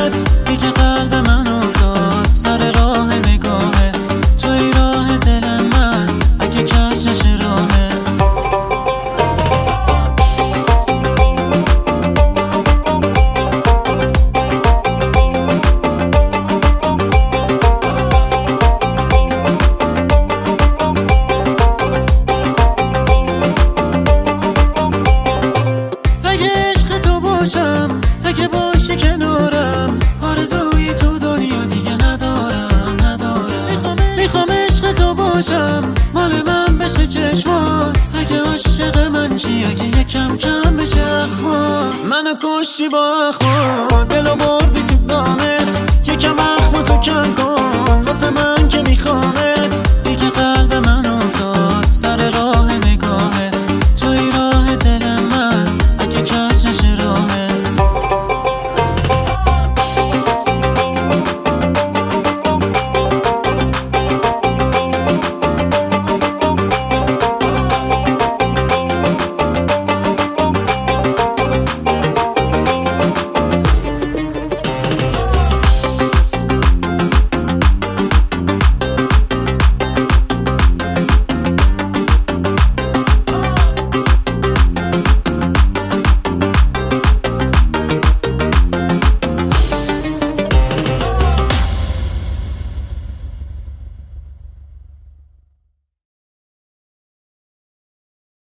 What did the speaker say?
نگاهت دیگه قلب من افتاد سر راه نگاهت، توی راه دل من اگه کش نشه راهت. اگه باشی کنارم آرزویی تو دنیا دیگه ندارم. میخوام عشق تو باشم، مال من بشه چشمات. اگه عاشق من چی، اگه یکم کم بشه اخمات. منو کشی با اخمات، دلو برد